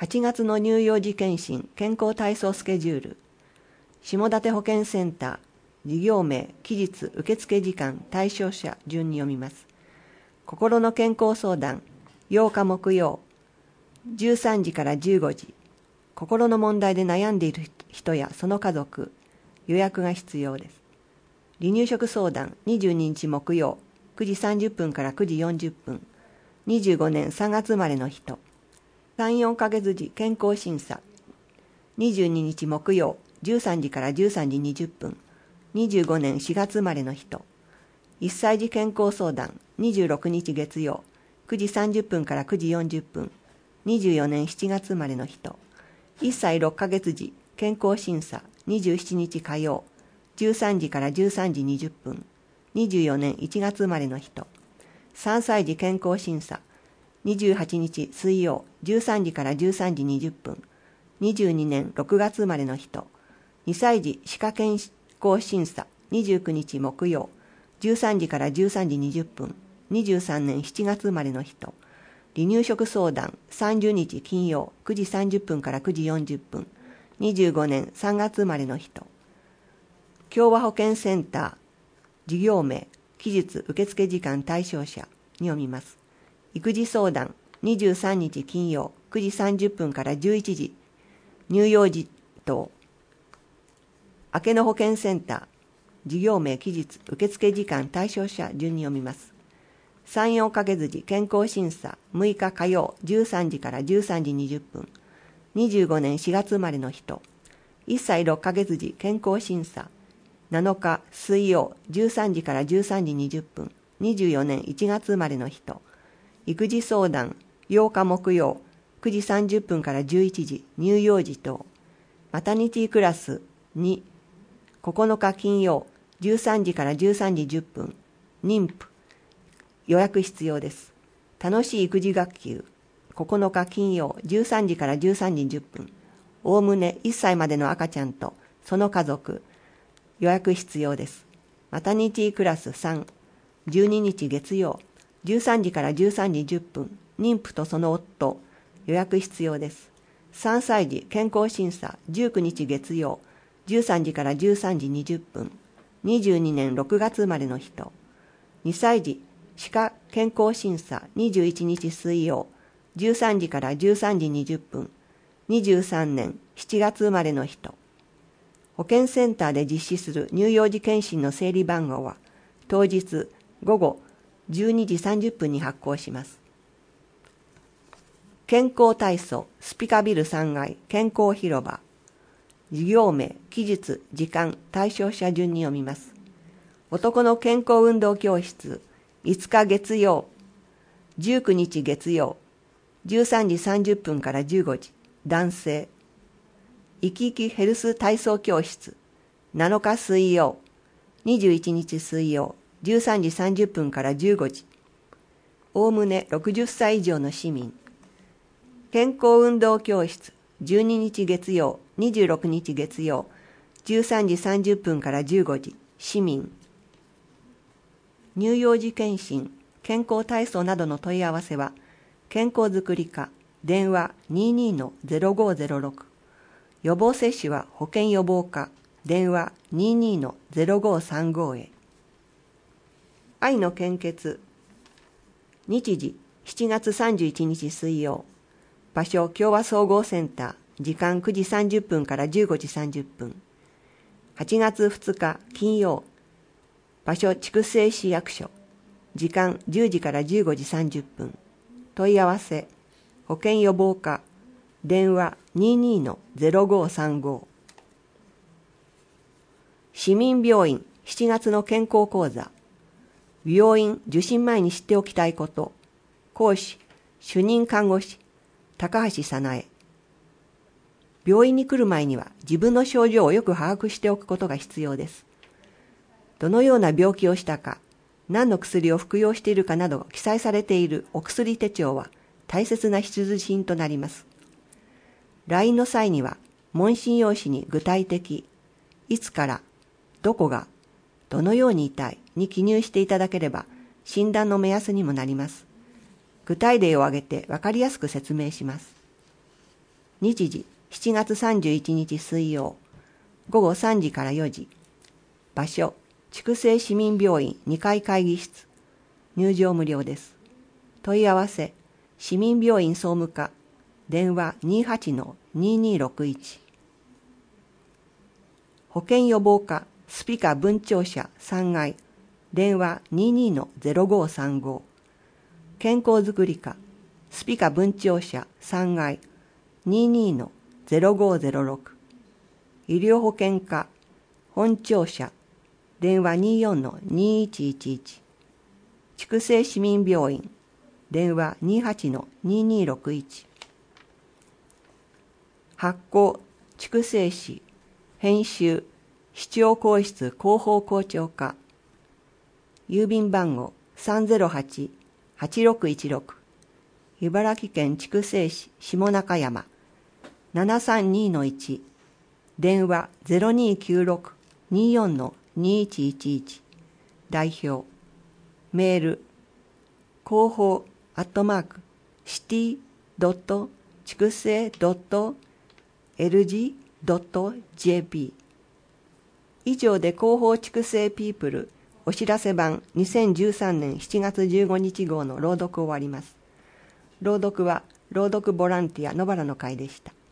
8月の乳幼児健診健康体操スケジュール。下館保健センター、事業名、期日、受付時間、対象者順に読みます。心の健康相談、8日木曜、13時から15時。心の問題で悩んでいる人やその家族、予約が必要です。離乳食相談、22日木曜、9時30分から9時40分。25年3月生まれの人。3、4ヶ月時健康審査。22日木曜、13時から13時20分。25年4月生まれの人。1歳児健康相談、26日月曜、9時30分から9時40分。24年7月生まれの人。1歳6ヶ月時健康審査、27日火曜、13時から13時20分。24年1月生まれの人。3歳児健康審査、28日水曜、13時から13時20分。22年6月生まれの人。2歳児歯科健康審査、29日木曜、13時から13時20分。23年7月生まれの人。離乳食相談、30日金曜、9時30分から9時40分。25年3月生まれの人。共和保健センター、事業名、期日、受付時間、対象者に読みます。育児相談、23日金曜、9時30分から11時。乳幼児等。明けの保健センター、事業名、期日、受付時間、対象者順に読みます。3、4ヶ月時健康審査、6日火曜、13時から13時20分。25年4月生まれの人。1歳6ヶ月時健康審査、7日水曜、13時から13時20分。24年1月生まれの人。育児相談、8日木曜、9時30分から11時、乳幼児等。マタニティクラス2、9日金曜、13時から13時10分。妊婦。予約必要です。楽しい育児学級。9日金曜、13時から13時10分。おおむね1歳までの赤ちゃんとその家族。予約必要です。マタニティクラス3、12日月曜、13時から13時10分。妊婦とその夫。予約必要です。3歳児健康審査、19日月曜、13時から13時20分。22年6月生まれの人。2歳児歯科健康審査、21日水曜、13時から13時20分。23年7月生まれの人。保健センターで実施する乳幼児健診の整理番号は、当日午後12時30分に発行します。健康体操、スピカビル3階、健康広場。事業名、期日、時間、対象者順に読みます。男の健康運動教室、5日月曜、19日月曜、13時30分から15時、男性。生き生きヘルス体操教室、7日水曜、21日水曜、13時30分から15時。おおむね60歳以上の市民。健康運動教室、12日月曜、26日月曜、13時30分から15時、市民。乳幼児健診、健康体操などの問い合わせは、健康づくり課、電話 22-0506。予防接種は保健予防課、電話 22-0535 へ。愛の献血。日時、7月31日水曜。場所、共和総合センター。時間9時30分から15時30分。8月2日金曜。場所、筑西市役所。時間10時から15時30分。問い合わせ、保健予防課。電話 22-0535。市民病院7月の健康講座。病院受診前に知っておきたいこと。講師、主任看護師、高橋早苗。病院に来る前には自分の症状をよく把握しておくことが必要です。どのような病気をしたか、何の薬を服用しているかなど記載されているお薬手帳は大切な必需品となります。来院の際には問診用紙に具体的、いつから、どこが、どのように痛いに記入していただければ診断の目安にもなります。具体例を挙げて分かりやすく説明します。 日時7月31日水曜、午後3時から4時。場所、筑西市民病院2階会議室。入場無料です。問い合わせ、市民病院総務課、電話 28-2261。保健予防課、スピカ分庁舎3階、電話 22-0535。健康づくり課、スピカ分庁舎3階、22-0506。医療保険課、本庁舎、電話 24-2111。筑西市民病院、電話 28-2261。発行、筑西市、編集、市長公室広報校長課。郵便番号 308-8616。茨城県筑西市下中山 732-1。電話 0296-24-2111。代表。メール。広報@city.chikusei.lg.jp。以上で広報筑西ピープルお知らせ版2013年7月15日号の朗読を終わります。朗読は朗読ボランティア野原の会でした。